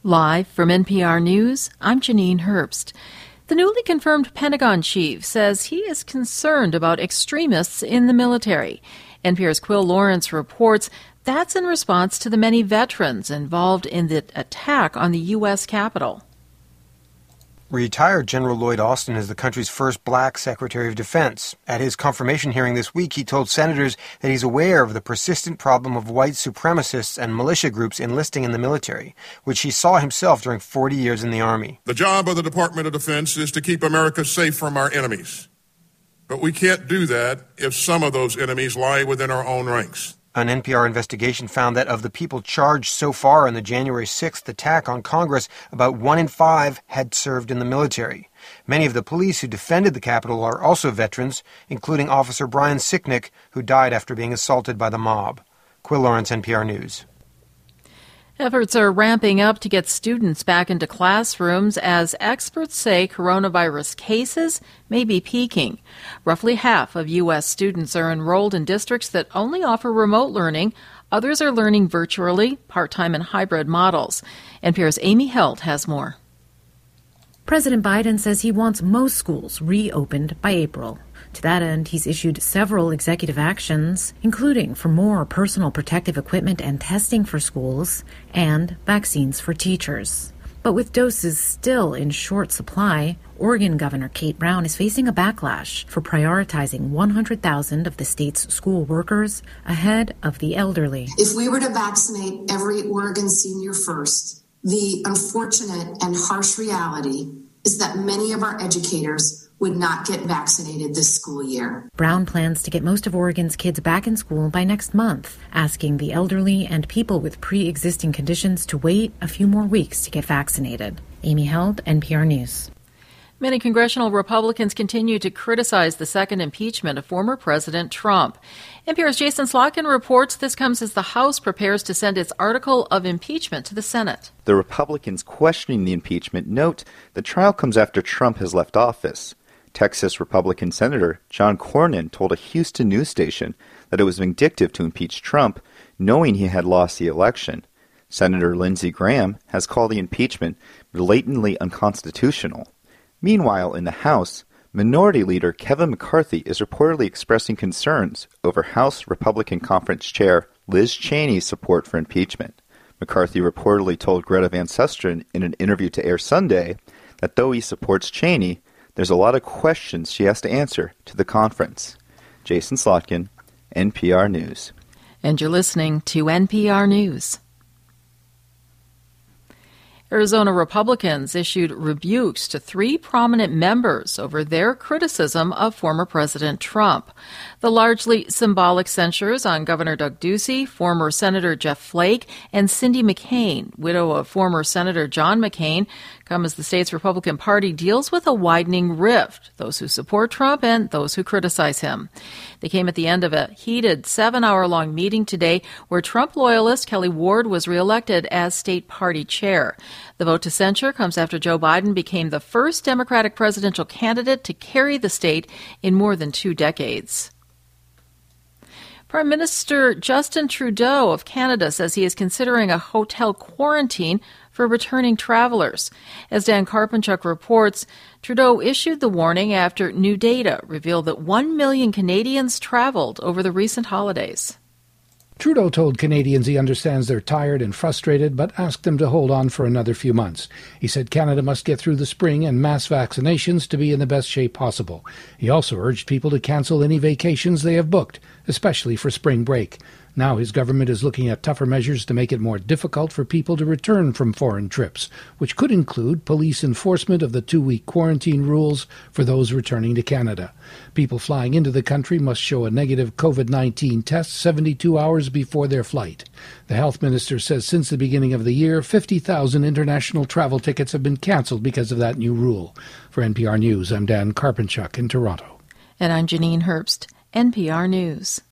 Live from NPR News, I'm Janine Herbst. The newly confirmed Pentagon chief says he is concerned about extremists in the military. NPR's Quill Lawrence reports that's in response to the many veterans involved in the attack on the U.S. Capitol. Retired General Lloyd Austin is the country's first black Secretary of Defense. At his confirmation hearing this week, he told senators that he's aware of the persistent problem of white supremacists and militia groups enlisting in the military, which he saw himself during 40 years in the Army. The job of the Department of Defense is to keep America safe from our enemies. But we can't do that if some of those enemies lie within our own ranks. An NPR investigation found that of the people charged so far in the January 6th attack on Congress, about 1 in 5 had served in the military. Many of the police who defended the Capitol are also veterans, including Officer Brian Sicknick, who died after being assaulted by the mob. Quill Lawrence, NPR News. Efforts are ramping up to get students back into classrooms as experts say coronavirus cases may be peaking. Roughly half of U.S. students are enrolled in districts that only offer remote learning. Others are learning virtually, part-time and hybrid models. NPR's Amy Held has more. President Biden says he wants most schools reopened by April. To that end, he's issued several executive actions, including for more personal protective equipment and testing for schools and vaccines for teachers. But with doses still in short supply, Oregon Governor Kate Brown is facing a backlash for prioritizing 100,000 of the state's school workers ahead of the elderly. If we were to vaccinate every Oregon senior first, the unfortunate and harsh reality is that many of our educators would not get vaccinated this school year. Brown plans to get most of Oregon's kids back in school by next month, asking the elderly and people with pre-existing conditions to wait a few more weeks to get vaccinated. Amy Held, NPR News. Many congressional Republicans continue to criticize the second impeachment of former President Trump. NPR's Jason Slotkin reports this comes as the House prepares to send its article of impeachment to the Senate. The Republicans questioning the impeachment note the trial comes after Trump has left office. Texas Republican Senator John Cornyn told a Houston news station that it was vindictive to impeach Trump, knowing he had lost the election. Senator Lindsey Graham has called the impeachment blatantly unconstitutional. Meanwhile, in the House, Minority Leader Kevin McCarthy is reportedly expressing concerns over House Republican Conference Chair Liz Cheney's support for impeachment. McCarthy reportedly told Greta Van Susteren in an interview to Air Sunday that though he supports Cheney, there's a lot of questions she has to answer to the conference. Jason Slotkin, NPR News. And you're listening to NPR News. Arizona Republicans issued rebukes to 3 prominent members over their criticism of former President Trump. The largely symbolic censures on Governor Doug Ducey, former Senator Jeff Flake, and Cindy McCain, widow of former Senator John McCain, come as the state's Republican Party deals with a widening rift, those who support Trump and those who criticize him. They came at the end of a heated 7-hour-long meeting today where Trump loyalist Kelly Ward was reelected as state party chair. The vote to censure comes after Joe Biden became the first Democratic presidential candidate to carry the state in more than 2 decades. Prime Minister Justin Trudeau of Canada says he is considering a hotel quarantine for returning travelers. As Dan Karpenchuk reports, Trudeau issued the warning after new data revealed that 1 million Canadians traveled over the recent holidays. Trudeau told Canadians he understands they're tired and frustrated, but asked them to hold on for another few months. He said Canada must get through the spring and mass vaccinations to be in the best shape possible. He also urged people to cancel any vacations they have booked, especially for spring break. Now his government is looking at tougher measures to make it more difficult for people to return from foreign trips, which could include police enforcement of the 2-week quarantine rules for those returning to Canada. People flying into the country must show a negative COVID-19 test 72 hours before their flight. The health minister says since the beginning of the year, 50,000 international travel tickets have been canceled because of that new rule. For NPR News, I'm Dan Karpenchuk in Toronto. And I'm Janine Herbst, NPR News.